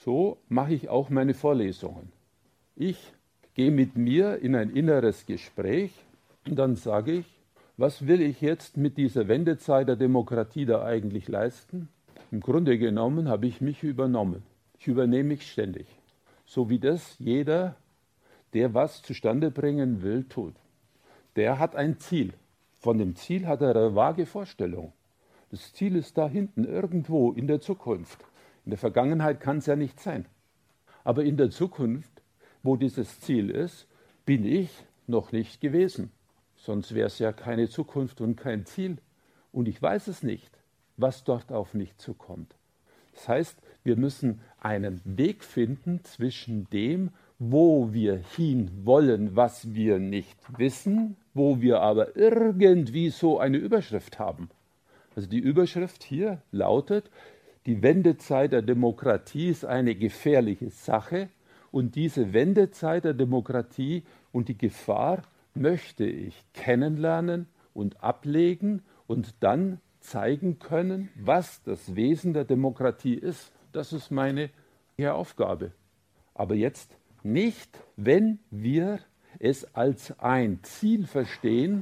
So mache ich auch meine Vorlesungen. Ich gehe mit mir in ein inneres Gespräch und dann sage ich, was will ich jetzt mit dieser Wendezeit der Demokratie da eigentlich leisten? Im Grunde genommen habe ich mich übernommen. Ich übernehme mich ständig. So wie das jeder, der was zustande bringen will, tut. Der hat ein Ziel. Von dem Ziel hat er eine vage Vorstellung. Das Ziel ist da hinten, irgendwo in der Zukunft. In der Vergangenheit kann es ja nicht sein. Aber in der Zukunft, wo dieses Ziel ist, bin ich noch nicht gewesen. Sonst wäre es ja keine Zukunft und kein Ziel. Und ich weiß es nicht, was dort auf mich zukommt. Das heißt, wir müssen einen Weg finden zwischen dem, wo wir hin wollen, was wir nicht wissen, wo wir aber irgendwie so eine Überschrift haben. Also die Überschrift hier lautet, die Wendezeit der Demokratie ist eine gefährliche Sache und diese Wendezeit der Demokratie und die Gefahr möchte ich kennenlernen und ablegen und dann zeigen können, was das Wesen der Demokratie ist. Das ist meine Aufgabe. Aber jetzt nicht, wenn wir es als ein Ziel verstehen,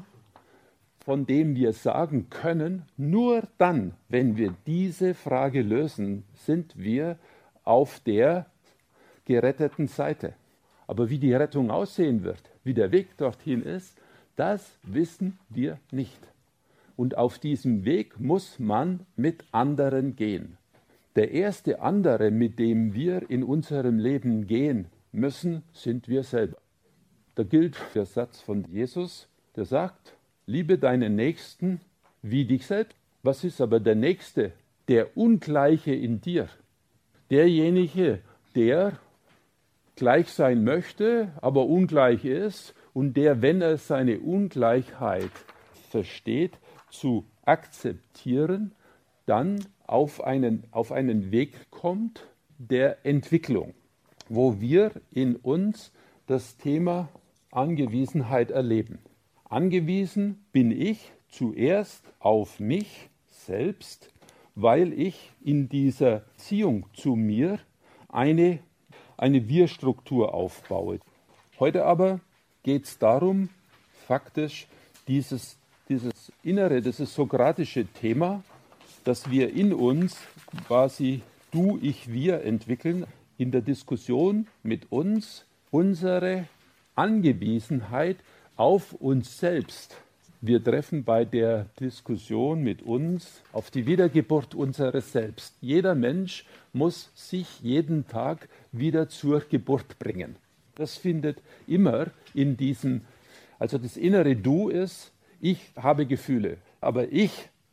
von dem wir sagen können, nur dann, wenn wir diese Frage lösen, sind wir auf der geretteten Seite. Aber wie die Rettung aussehen wird, wie der Weg dorthin ist, das wissen wir nicht. Und auf diesem Weg muss man mit anderen gehen. Der erste andere, mit dem wir in unserem Leben gehen müssen, sind wir selber. Da gilt der Satz von Jesus, der sagt, liebe deinen Nächsten wie dich selbst. Was ist aber der Nächste? Der Ungleiche in dir. Derjenige, der gleich sein möchte, aber ungleich ist und der, wenn er seine Ungleichheit versteht, zu akzeptieren, dann auf einen Weg kommt der Entwicklung, wo wir in uns das Thema Angewiesenheit erleben. Angewiesen bin ich zuerst auf mich selbst, weil ich in dieser Beziehung zu mir eine Wir-Struktur aufbaue. Heute aber geht es darum, faktisch dieses innere, dieses sokratische Thema, dass wir in uns quasi Du, Ich, Wir entwickeln, in der Diskussion mit uns unsere Angewiesenheit auf uns selbst. Wir treffen bei der Diskussion mit uns auf die Wiedergeburt unseres Selbst. Jeder Mensch muss sich jeden Tag wieder zur Geburt bringen. Das findet immer in diesem, also das innere Du ist, ich habe Gefühle, aber ich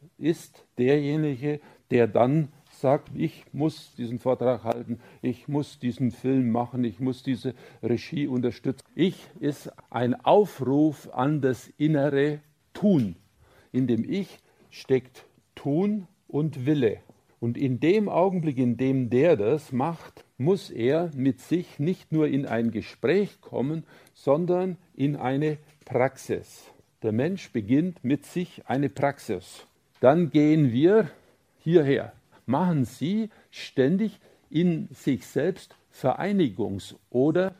ist derjenige, der dann sagt, ich muss diesen Vortrag halten, ich muss diesen Film machen, ich muss diese Regie unterstützen. Ich ist ein Aufruf an das innere Tun. In dem Ich steckt Tun und Wille. Und in dem Augenblick, in dem der das macht, muss er mit sich nicht nur in ein Gespräch kommen, sondern in eine Praxis. Der Mensch beginnt mit sich eine Praxis. Dann gehen wir hierher. Machen Sie ständig in sich selbst Vereinigungs- oder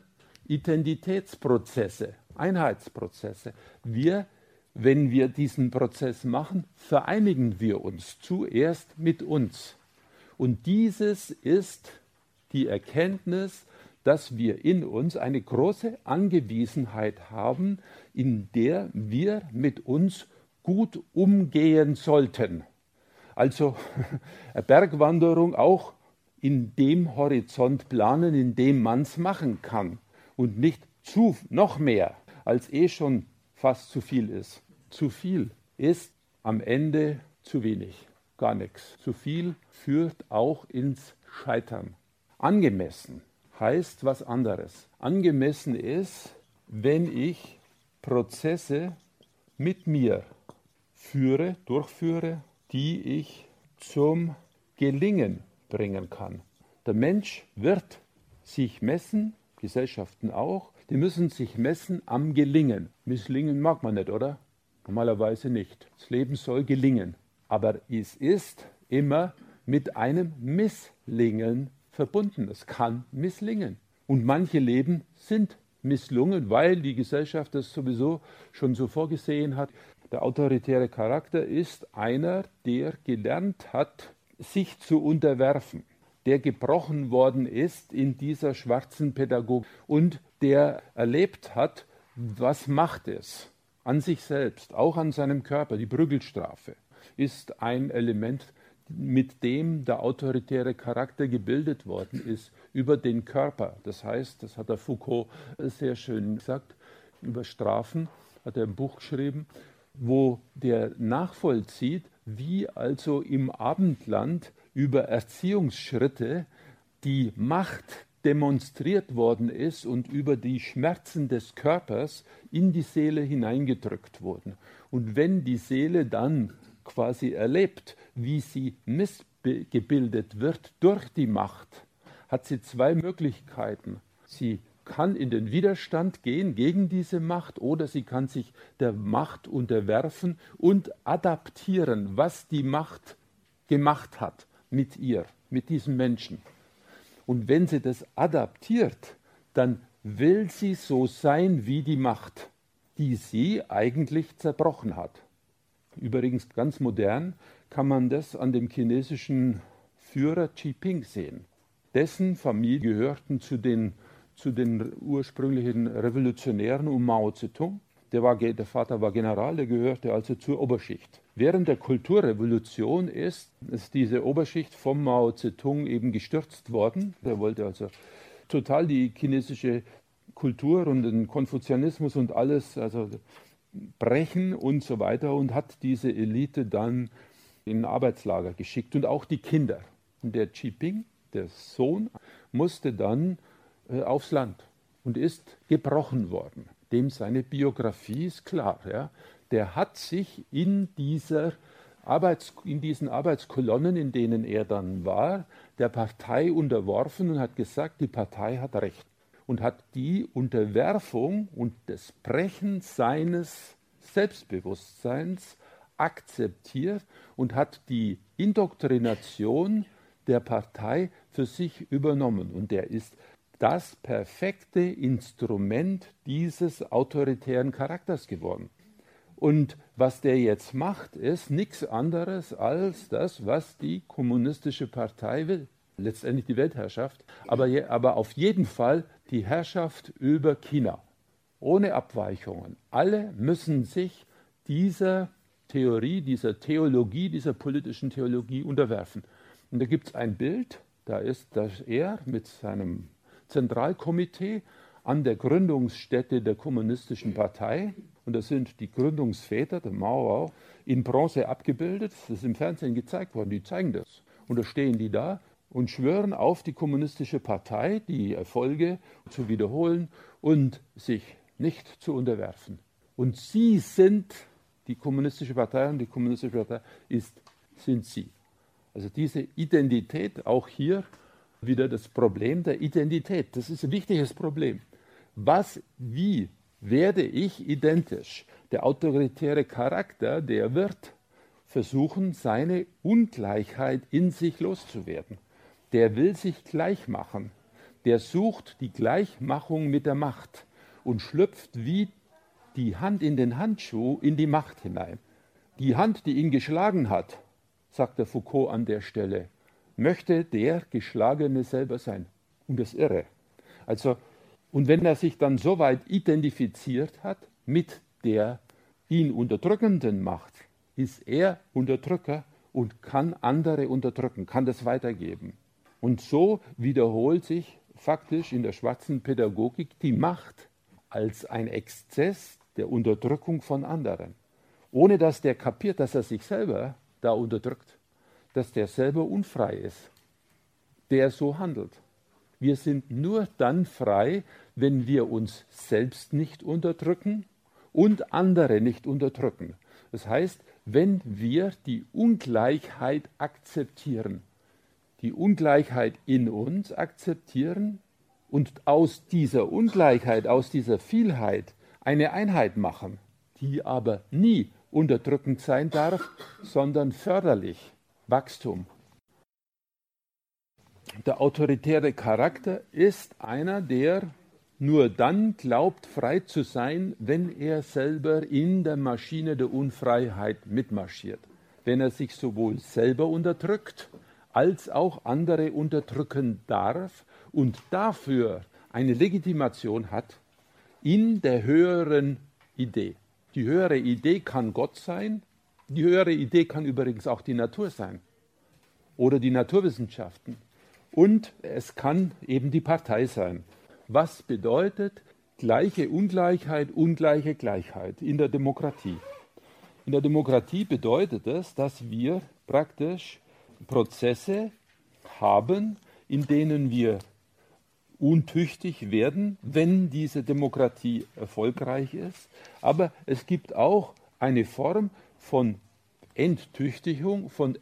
Identitätsprozesse, Einheitsprozesse. Wenn wir diesen Prozess machen, vereinigen wir uns zuerst mit uns. Und dieses ist die Erkenntnis, dass wir in uns eine große Angewiesenheit haben, in der wir mit uns gut umgehen sollten. Also Bergwanderung auch in dem Horizont planen, in dem man es machen kann und nicht noch mehr, als schon fast zu viel ist. Zu viel ist am Ende zu wenig, gar nichts. Zu viel führt auch ins Scheitern. Angemessen heißt was anderes. Angemessen ist, wenn ich Prozesse mit mir durchführe, die ich zum Gelingen bringen kann. Der Mensch wird sich messen, Gesellschaften auch, die müssen sich messen am Gelingen. Misslingen mag man nicht, oder? Normalerweise nicht. Das Leben soll gelingen. Aber es ist immer mit einem Misslingen verbunden. Es kann misslingen. Und manche Leben sind misslungen, weil die Gesellschaft das sowieso schon so vorgesehen hat. Der autoritäre Charakter ist einer, der gelernt hat, sich zu unterwerfen, der gebrochen worden ist in dieser schwarzen Pädagogik und der erlebt hat, was macht es an sich selbst, auch an seinem Körper. Die Prügelstrafe ist ein Element, mit dem der autoritäre Charakter gebildet worden ist, über den Körper. Das heißt, das hat der Foucault sehr schön gesagt, über Strafen hat er ein Buch geschrieben, wo der nachvollzieht, wie also im Abendland über Erziehungsschritte die Macht demonstriert worden ist und über die Schmerzen des Körpers in die Seele hineingedrückt wurden. Und wenn die Seele dann quasi erlebt, wie sie missgebildet wird durch die Macht, hat sie zwei Möglichkeiten. Sie kann in den Widerstand gehen gegen diese Macht oder sie kann sich der Macht unterwerfen und adaptieren, was die Macht gemacht hat mit ihr, mit diesem Menschen. Und wenn sie das adaptiert, dann will sie so sein wie die Macht, die sie eigentlich zerbrochen hat. Übrigens ganz modern kann man das an dem chinesischen Führer Xi Jinping sehen. Dessen Familie gehörten zu den ursprünglichen Revolutionären um Mao Zedong. Der Vater war General, der gehörte also zur Oberschicht. Während der Kulturrevolution ist diese Oberschicht vom Mao Zedong eben gestürzt worden. Der wollte also total die chinesische Kultur und den Konfuzianismus und alles also brechen und so weiter und hat diese Elite dann in ein Arbeitslager geschickt und auch die Kinder. Und der Xi Jinping, der Sohn, musste dann aufs Land und ist gebrochen worden. Dem seine Biografie ist klar. Ja. Der hat sich in diesen Arbeitskolonnen, in denen er dann war, der Partei unterworfen und hat gesagt, die Partei hat Recht. Und hat die Unterwerfung und das Brechen seines Selbstbewusstseins akzeptiert und hat die Indoktrination der Partei für sich übernommen. Und der ist das perfekte Instrument dieses autoritären Charakters geworden. Und was der jetzt macht, ist nichts anderes als das, was die kommunistische Partei will. Letztendlich die Weltherrschaft, aber auf jeden Fall die Herrschaft über China. Ohne Abweichungen. Alle müssen sich dieser Theorie, dieser Theologie, dieser politischen Theologie unterwerfen. Und da gibt es ein Bild, da ist er mit seinem Zentralkomitee an der Gründungsstätte der Kommunistischen Partei. Und das sind die Gründungsväter, der Mao, in Bronze abgebildet. Das ist im Fernsehen gezeigt worden, die zeigen das. Und da stehen die da und schwören auf die Kommunistische Partei, die Erfolge zu wiederholen und sich nicht zu unterwerfen. Und sie sind die Kommunistische Partei und die Kommunistische Partei sind sie. Also diese Identität, auch hier wieder das Problem der Identität. Das ist ein wichtiges Problem. Wie werde ich identisch? Der autoritäre Charakter, der wird versuchen, seine Ungleichheit in sich loszuwerden. Der will sich gleich machen. Der sucht die Gleichmachung mit der Macht und schlüpft wie die Hand in den Handschuh in die Macht hinein. Die Hand, die ihn geschlagen hat, sagt der Foucault an der Stelle, möchte der Geschlagene selber sein. Und das ist irre. Also, und wenn er sich dann so weit identifiziert hat mit der ihn unterdrückenden Macht, ist er Unterdrücker und kann andere unterdrücken, kann das weitergeben. Und so wiederholt sich faktisch in der schwarzen Pädagogik die Macht als ein Exzess der Unterdrückung von anderen. Ohne dass der kapiert, dass er sich selber da unterdrückt, dass der selber unfrei ist, der so handelt. Wir sind nur dann frei, wenn wir uns selbst nicht unterdrücken und andere nicht unterdrücken. Das heißt, wenn wir die Ungleichheit akzeptieren, die Ungleichheit in uns akzeptieren und aus dieser Ungleichheit, aus dieser Vielheit eine Einheit machen, die aber nie unterdrückend sein darf, sondern förderlich, Wachstum. Der autoritäre Charakter ist einer, der nur dann glaubt, frei zu sein, wenn er selber in der Maschine der Unfreiheit mitmarschiert. Wenn er sich sowohl selber unterdrückt, als auch andere unterdrücken darf und dafür eine Legitimation hat in der höheren Idee. Die höhere Idee kann Gott sein, die höhere Idee kann übrigens auch die Natur sein oder die Naturwissenschaften und es kann eben die Partei sein. Was bedeutet gleiche Ungleichheit, ungleiche Gleichheit in der Demokratie? In der Demokratie bedeutet es, dass wir praktisch Prozesse haben, in denen wir untüchtig werden, wenn diese Demokratie erfolgreich ist. Aber es gibt auch eine Form von Enttüchtigung, von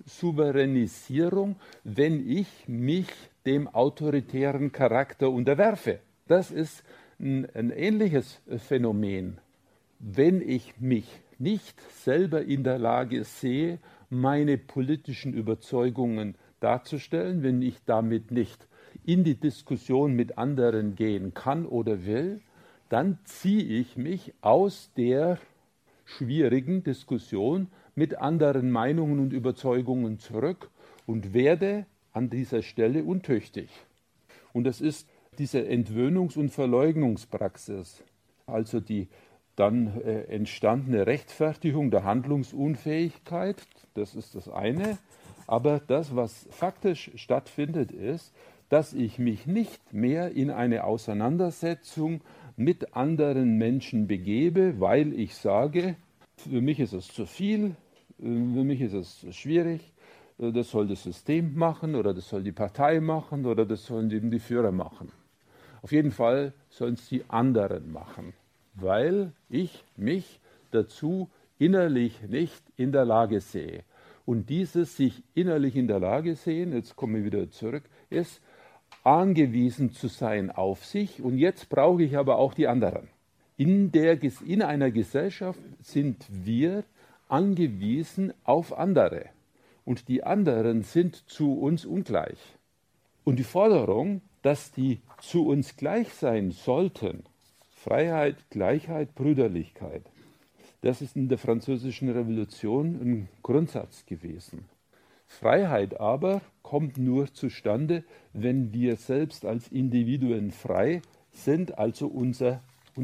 Entsouveränisierung, wenn ich mich dem autoritären Charakter unterwerfe. Das ist ein ähnliches Phänomen. Wenn ich mich nicht selber in der Lage sehe, meine politischen Überzeugungen darzustellen, wenn ich damit nicht in die Diskussion mit anderen gehen kann oder will, dann ziehe ich mich aus der schwierigen Diskussion mit anderen Meinungen und Überzeugungen zurück und werde an dieser Stelle untüchtig. Und das ist diese Entwöhnungs- und Verleugnungspraxis, also die dann entstandene Rechtfertigung der Handlungsunfähigkeit, das ist das eine. Aber das, was faktisch stattfindet, ist, dass ich mich nicht mehr in eine Auseinandersetzung mit anderen Menschen begebe, weil ich sage, für mich ist es zu viel, für mich ist es schwierig, das soll das System machen oder das soll die Partei machen oder das sollen eben die Führer machen. Auf jeden Fall sollen es die anderen machen, weil ich mich dazu innerlich nicht in der Lage sehe. Und dieses sich innerlich in der Lage sehen, jetzt komme ich wieder zurück, ist angewiesen zu sein auf sich und jetzt brauche ich aber auch die anderen. In einer Gesellschaft sind wir angewiesen auf andere und die anderen sind zu uns ungleich. Und die Forderung, dass die zu uns gleich sein sollten, Freiheit, Gleichheit, Brüderlichkeit, das ist in der Französischen Revolution ein Grundsatz gewesen. Freiheit aber kommt nur zustande, wenn wir selbst als Individuen frei sind, also unser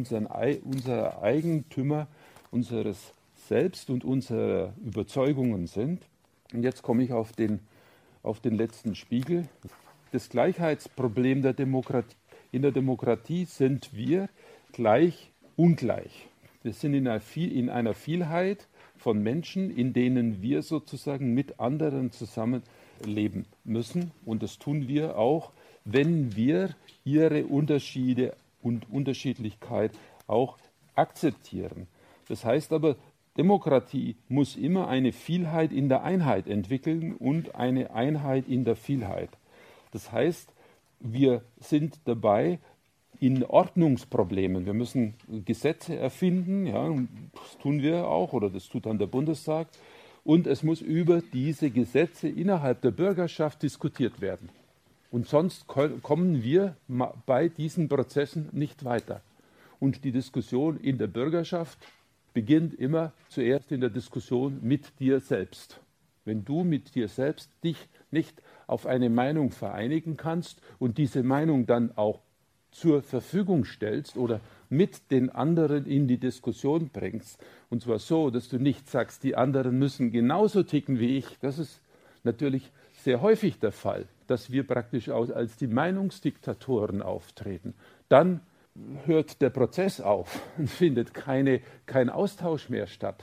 Eigentümer unseres Selbst und unserer Überzeugungen sind. Und jetzt komme ich auf den letzten Spiegel. Das Gleichheitsproblem der Demokratie. In der Demokratie sind wir gleich ungleich. Wir sind in einer Vielheit von Menschen, in denen wir sozusagen mit anderen zusammenleben müssen. Und das tun wir auch, wenn wir ihre Unterschiede und Unterschiedlichkeit auch akzeptieren. Das heißt aber, Demokratie muss immer eine Vielheit in der Einheit entwickeln und eine Einheit in der Vielheit. Das heißt, wir sind dabei in Ordnungsproblemen. Wir müssen Gesetze erfinden, ja, das tun wir auch, oder das tut dann der Bundestag. Und es muss über diese Gesetze innerhalb der Bürgerschaft diskutiert werden. Und sonst kommen wir bei diesen Prozessen nicht weiter. Und die Diskussion in der Bürgerschaft beginnt immer zuerst in der Diskussion mit dir selbst. Wenn du mit dir selbst dich nicht auf eine Meinung vereinigen kannst und diese Meinung dann auch zur Verfügung stellst oder mit den anderen in die Diskussion bringst, und zwar so, dass du nicht sagst, die anderen müssen genauso ticken wie ich, das ist natürlich sehr häufig der Fall, dass wir praktisch als die Meinungsdiktatoren auftreten. Dann hört der Prozess auf und findet kein Austausch mehr statt.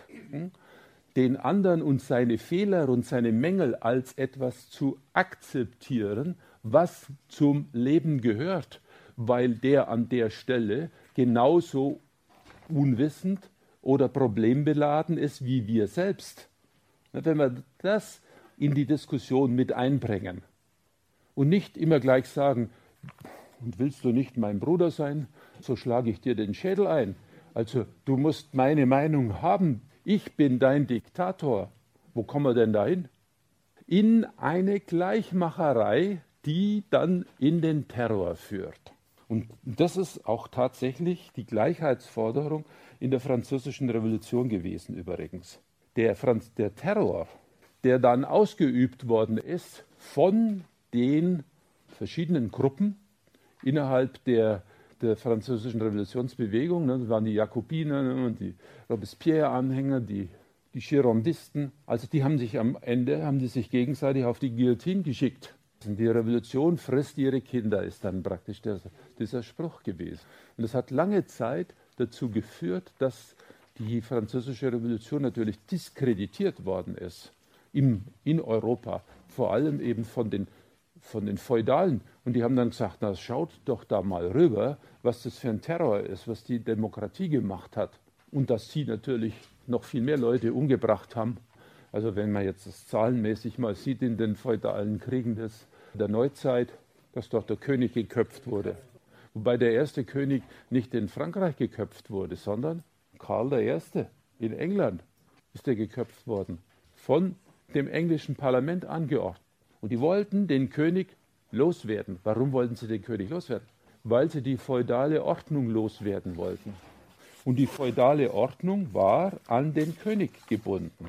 Den anderen und seine Fehler und seine Mängel als etwas zu akzeptieren, was zum Leben gehört, weil der an der Stelle genauso unwissend oder problembeladen ist wie wir selbst. Wenn wir das in die Diskussion mit einbringen und nicht immer gleich sagen, und willst du nicht mein Bruder sein, so schlage ich dir den Schädel ein. Also du musst meine Meinung haben, ich bin dein Diktator. Wo kommen wir denn dahin? In eine Gleichmacherei, die dann in den Terror führt. Und das ist auch tatsächlich die Gleichheitsforderung in der Französischen Revolution gewesen übrigens. Der Terror, der dann ausgeübt worden ist von den verschiedenen Gruppen innerhalb der französischen Revolutionsbewegung, das waren die Jakobiner und die Robespierre-Anhänger, die Girondisten, also die haben sich am Ende gegenseitig auf die Guillotine geschickt. Die Revolution frisst ihre Kinder, ist dann praktisch dieser Spruch gewesen. Und es hat lange Zeit dazu geführt, dass die französische Revolution natürlich diskreditiert worden ist in Europa, vor allem eben von den Feudalen. Und die haben dann gesagt, na, schaut doch da mal rüber, was das für ein Terror ist, was die Demokratie gemacht hat. Und dass sie natürlich noch viel mehr Leute umgebracht haben. Also wenn man jetzt das zahlenmäßig mal sieht in den feudalen Kriegen der Neuzeit, dass dort der König geköpft wurde. Wobei der erste König nicht in Frankreich geköpft wurde, sondern Karl I. in England ist er geköpft worden. Von dem englischen Parlament angeordnet. Und die wollten den König loswerden. Warum wollten sie den König loswerden? Weil sie die feudale Ordnung loswerden wollten. Und die feudale Ordnung war an den König gebunden.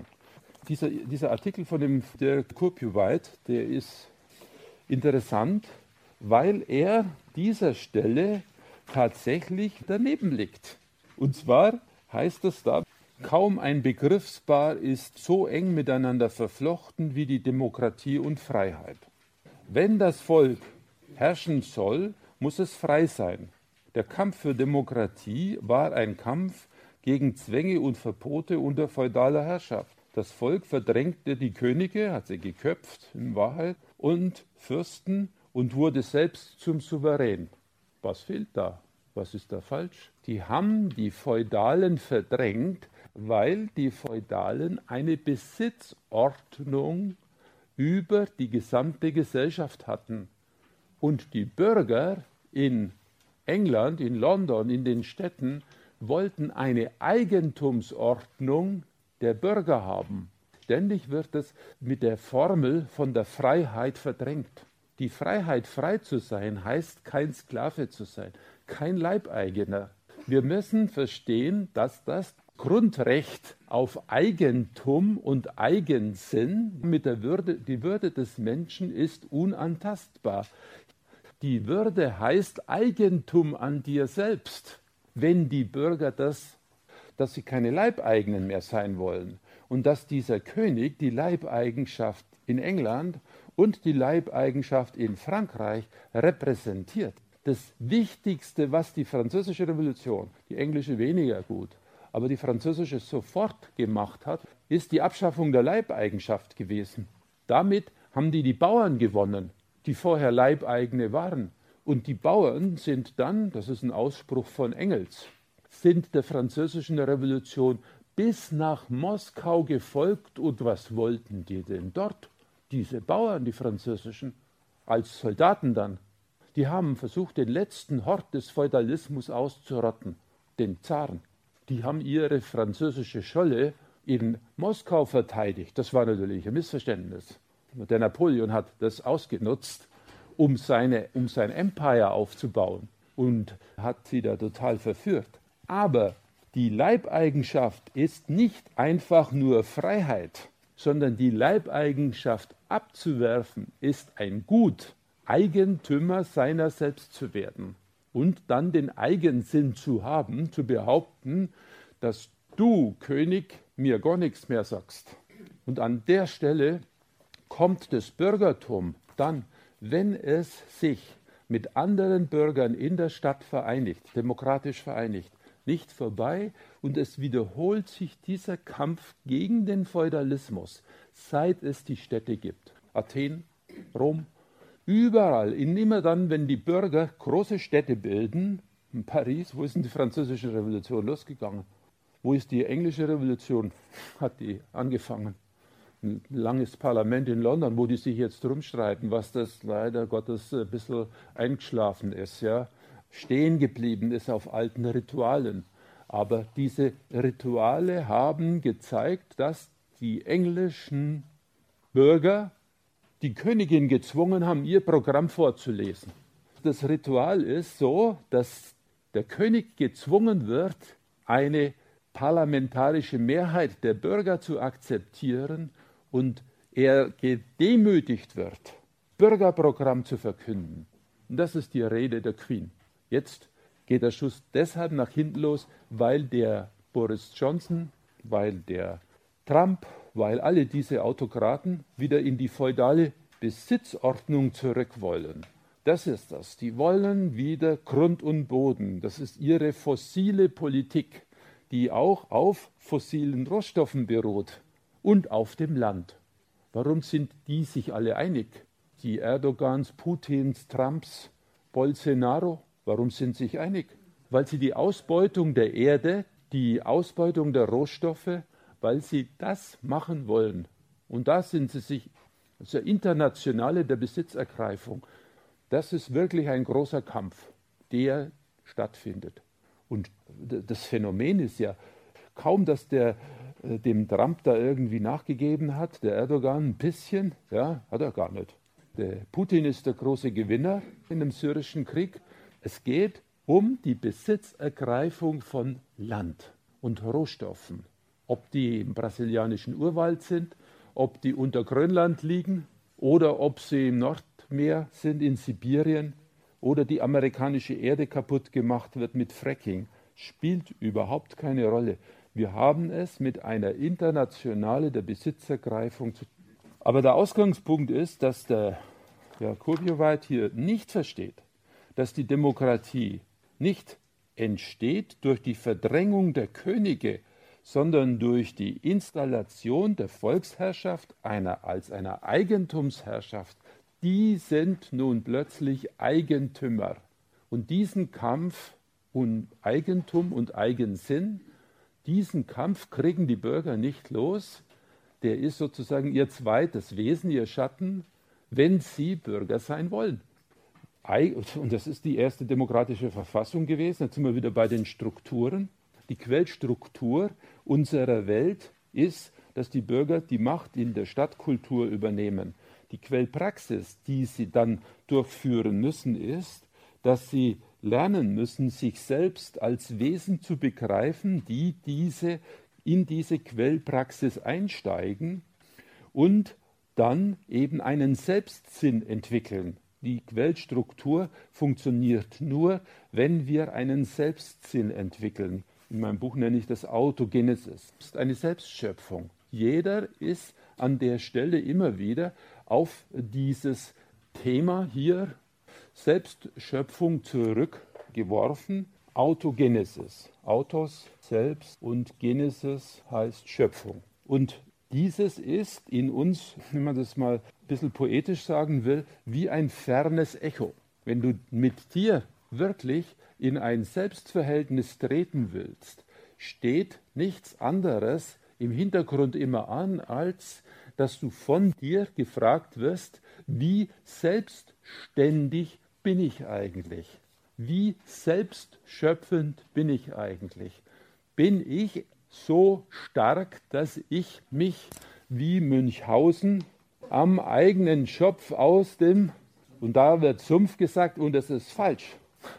Dieser Artikel von dem Dirk Courpeyroux, der ist interessant, weil er dieser Stelle tatsächlich daneben liegt. Und zwar heißt es da, kaum ein Begriffspaar ist so eng miteinander verflochten wie die Demokratie und Freiheit. Wenn das Volk herrschen soll, muss es frei sein. Der Kampf für Demokratie war ein Kampf gegen Zwänge und Verbote unter feudaler Herrschaft. Das Volk verdrängte die Könige, hat sie geköpft in Wahrheit, und Fürsten und wurde selbst zum Souverän. Was fehlt da? Was ist da falsch? Die haben die Feudalen verdrängt, weil die Feudalen eine Besitzordnung über die gesamte Gesellschaft hatten. Und die Bürger in England, in London, in den Städten wollten eine Eigentumsordnung der Bürger haben. Ständig wird es mit der Formel von der Freiheit verdrängt. Die Freiheit, frei zu sein, heißt kein Sklave zu sein, kein Leibeigener. Wir müssen verstehen, dass das Grundrecht auf Eigentum und Eigensinn mit der Würde, die Würde des Menschen ist unantastbar. Die Würde heißt Eigentum an dir selbst, wenn die Bürger dass sie keine Leibeigenen mehr sein wollen und dass dieser König die Leibeigenschaft in England und die Leibeigenschaft in Frankreich repräsentiert. Das Wichtigste, was die französische Revolution, die englische weniger gut, aber die französische sofort gemacht hat, ist die Abschaffung der Leibeigenschaft gewesen. Damit haben die Bauern gewonnen, die vorher Leibeigene waren. Und die Bauern sind dann, das ist ein Ausspruch von Engels, sind der französischen Revolution bis nach Moskau gefolgt. Und was wollten die denn dort? Diese Bauern, die französischen, als Soldaten dann, die haben versucht, den letzten Hort des Feudalismus auszurotten, den Zaren. Die haben ihre französische Scholle in Moskau verteidigt. Das war natürlich ein Missverständnis. Der Napoleon hat das ausgenutzt, um sein Empire aufzubauen und hat sie da total verführt. Aber die Leibeigenschaft ist nicht einfach nur Freiheit, sondern die Leibeigenschaft abzuwerfen ist ein Gut, Eigentümer seiner selbst zu werden und dann den Eigensinn zu haben, zu behaupten, dass du, König, mir gar nichts mehr sagst. Und an der Stelle kommt das Bürgertum dann, wenn es sich mit anderen Bürgern in der Stadt vereinigt, demokratisch vereinigt, nicht vorbei, und es wiederholt sich dieser Kampf gegen den Feudalismus, seit es die Städte gibt. Athen, Rom, überall, immer dann, wenn die Bürger große Städte bilden, in Paris, wo ist denn die französische Revolution losgegangen? Wo ist die englische Revolution? Hat die angefangen? Ein langes Parlament in London, wo die sich jetzt rumstreiten, was das leider Gottes ein bisschen eingeschlafen ist, ja, stehen geblieben ist auf alten Ritualen. Aber diese Rituale haben gezeigt, dass die englischen Bürger die Königin gezwungen haben, ihr Programm vorzulesen. Das Ritual ist so, dass der König gezwungen wird, eine parlamentarische Mehrheit der Bürger zu akzeptieren und er gedemütigt wird, Bürgerprogramm zu verkünden. Und das ist die Rede der Queen. Jetzt geht der Schuss deshalb nach hinten los, weil der Boris Johnson, weil der Trump, weil alle diese Autokraten wieder in die feudale Besitzordnung zurück wollen. Das ist das. Die wollen wieder Grund und Boden. Das ist ihre fossile Politik, die auch auf fossilen Rohstoffen beruht und auf dem Land. Warum sind die sich alle einig? Die Erdogans, Putins, Trumps, Bolsonaro, warum sind sie sich einig? Weil sie die Ausbeutung der Erde, die Ausbeutung der Rohstoffe, weil sie das machen wollen. Und da sind sie sich, das ist der internationale der Besitzergreifung. Das ist wirklich ein großer Kampf, der stattfindet. Und das Phänomen ist ja kaum, dass der dem Trump da irgendwie nachgegeben hat, der Erdogan ein bisschen, ja, hat er gar nicht. Der Putin ist der große Gewinner in dem syrischen Krieg. Es geht um die Besitzergreifung von Land und Rohstoffen. Ob die im brasilianischen Urwald sind, ob die unter Grönland liegen oder ob sie im Nordmeer sind, in Sibirien oder die amerikanische Erde kaputt gemacht wird mit Fracking, spielt überhaupt keine Rolle. Wir haben es mit einer Internationale der Besitzergreifung zu tun. Aber der Ausgangspunkt ist, dass der Kurbjuweit hier nicht versteht, dass die Demokratie nicht entsteht durch die Verdrängung der Könige, sondern durch die Installation der Volksherrschaft als einer Eigentumsherrschaft. Die sind nun plötzlich Eigentümer. Und diesen Kampf um Eigentum und Eigensinn, diesen Kampf kriegen die Bürger nicht los. Der ist sozusagen ihr zweites Wesen, ihr Schatten, wenn sie Bürger sein wollen. Und das ist die erste demokratische Verfassung gewesen. Jetzt sind wir wieder bei den Strukturen. Die Quellstruktur unserer Welt ist, dass die Bürger die Macht in der Stadtkultur übernehmen. Die Quellpraxis, die sie dann durchführen müssen, ist, dass sie lernen müssen, sich selbst als Wesen zu begreifen, die in diese Quellpraxis einsteigen und dann eben einen Selbstsinn entwickeln. Die Quellstruktur funktioniert nur, wenn wir einen Selbstsinn entwickeln. In meinem Buch nenne ich das Autogenesis. Das ist eine Selbstschöpfung. Jeder ist an der Stelle immer wieder auf dieses Thema hier Selbstschöpfung zurückgeworfen. Autogenesis. Autos, selbst, und Genesis heißt Schöpfung. Und dieses ist in uns, wenn man das mal ein bisschen poetisch sagen will, wie ein fernes Echo. Wenn du mit dir wirklich in ein Selbstverhältnis treten willst, steht nichts anderes im Hintergrund immer an, als dass du von dir gefragt wirst, wie selbstständig bin ich eigentlich? Wie selbstschöpfend bin ich eigentlich? Bin ich so stark, dass ich mich wie Münchhausen am eigenen Schopf aus dem, und da wird Sumpf gesagt, und es ist falsch.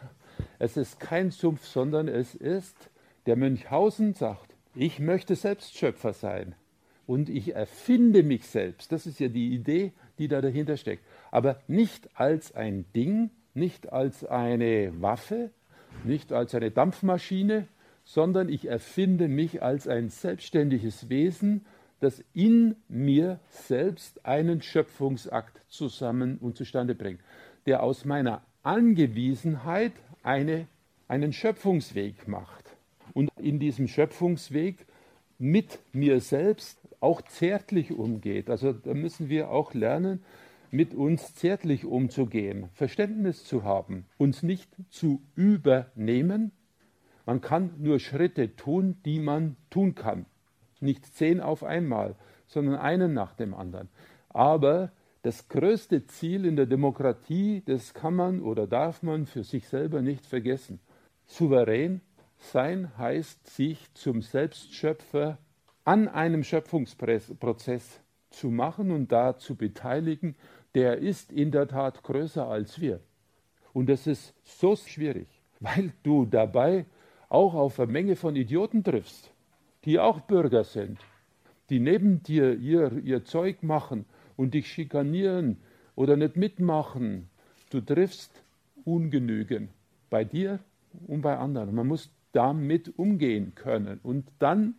Es ist kein Sumpf, sondern es ist, der Münchhausen sagt, ich möchte Selbstschöpfer sein und ich erfinde mich selbst. Das ist ja die Idee, die da dahinter steckt. Aber nicht als ein Ding, nicht als eine Waffe, nicht als eine Dampfmaschine, sondern ich erfinde mich als ein selbstständiges Wesen, das in mir selbst einen Schöpfungsakt zusammen und zustande bringt, der aus meiner Angewiesenheit einen Schöpfungsweg macht und in diesem Schöpfungsweg mit mir selbst auch zärtlich umgeht. Also da müssen wir auch lernen, mit uns zärtlich umzugehen, Verständnis zu haben, uns nicht zu übernehmen. Man kann nur Schritte tun, die man tun kann. Nicht 10 auf einmal, sondern einen nach dem anderen. Aber das größte Ziel in der Demokratie, das kann man oder darf man für sich selber nicht vergessen. Souverän sein heißt, sich zum Selbstschöpfer an einem Schöpfungsprozess zu machen und da zu beteiligen, der ist in der Tat größer als wir. Und das ist so schwierig, weil du dabei auch auf eine Menge von Idioten triffst, die auch Bürger sind, die neben dir ihr Zeug machen und dich schikanieren oder nicht mitmachen. Du triffst Ungenügen bei dir und bei anderen. Man muss damit umgehen können und dann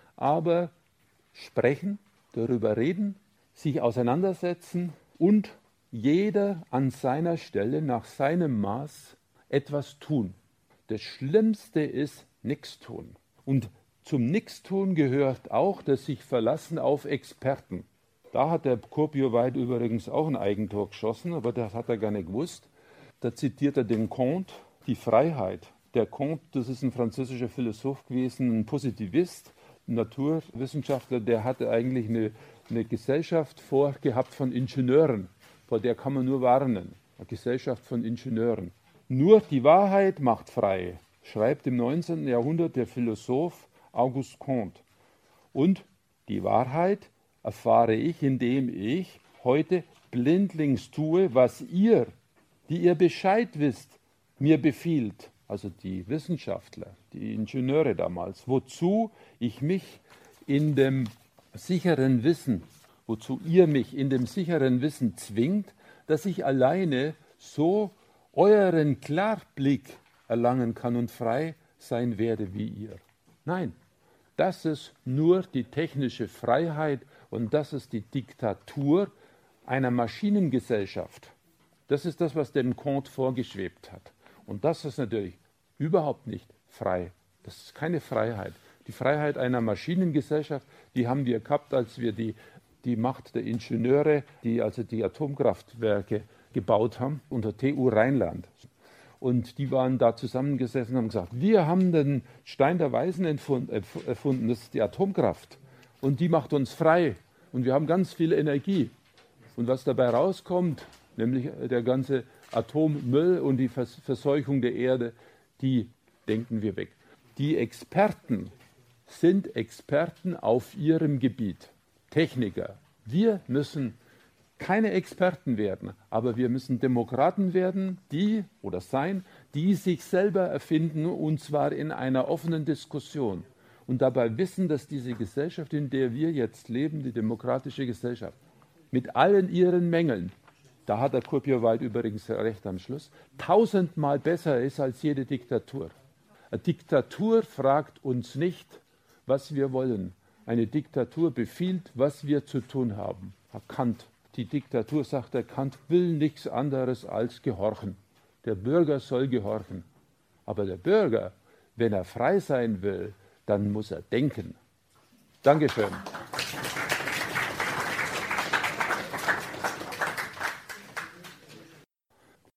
aber sprechen, darüber reden, sich auseinandersetzen und jeder an seiner Stelle nach seinem Maß etwas tun. Das Schlimmste ist nichts tun. Und zum Nichtstun gehört auch das sich verlassen auf Experten. Da hat der Kurbjuweit übrigens auch ein Eigentor geschossen, aber das hat er gar nicht gewusst. Da zitiert er den Comte, die Freiheit. Der Comte, das ist ein französischer Philosoph gewesen, ein Positivist, ein Naturwissenschaftler, der hatte eigentlich eine Gesellschaft vorgehabt von Ingenieuren. Vor der kann man nur warnen. Eine Gesellschaft von Ingenieuren. Nur die Wahrheit macht frei, schreibt im 19. Jahrhundert der Philosoph Auguste Comte. Und die Wahrheit erfahre ich, indem ich heute blindlings tue, was ihr, die ihr Bescheid wisst, mir befiehlt. Also die Wissenschaftler, die Ingenieure damals. Wozu ich mich in dem sicheren Wissen, wozu ihr mich in dem sicheren Wissen zwingt, dass ich alleine so euren Klarblick erlangen kann und frei sein werde wie ihr. Nein, das ist nur die technische Freiheit und das ist die Diktatur einer Maschinengesellschaft. Das ist das, was dem Comte vorgeschwebt hat. Und das ist natürlich überhaupt nicht frei. Das ist keine Freiheit. Die Freiheit einer Maschinengesellschaft, die haben wir gehabt, als wir die Macht der Ingenieure, die also die Atomkraftwerke gebaut haben, unter TU Rheinland. Und die waren da zusammengesessen und haben gesagt, wir haben den Stein der Weisen erfunden, das ist die Atomkraft. Und die macht uns frei. Und wir haben ganz viel Energie. Und was dabei rauskommt, nämlich der ganze Atommüll und die Verseuchung der Erde, die denken wir weg. Die Experten sind Experten auf ihrem Gebiet, Techniker. Wir müssen keine Experten werden, aber wir müssen Demokraten werden, die sich selber erfinden, und zwar in einer offenen Diskussion. Und dabei wissen, dass diese Gesellschaft, in der wir jetzt leben, die demokratische Gesellschaft, mit allen ihren Mängeln, da hat der Kurbjuweit übrigens recht am Schluss, 1000-mal besser ist als jede Diktatur. Eine Diktatur fragt uns nicht, was wir wollen. Eine Diktatur befiehlt, was wir zu tun haben. Herr Kant. Die Diktatur, sagt der Kant, will nichts anderes als gehorchen. Der Bürger soll gehorchen. Aber der Bürger, wenn er frei sein will, dann muss er denken. Dankeschön.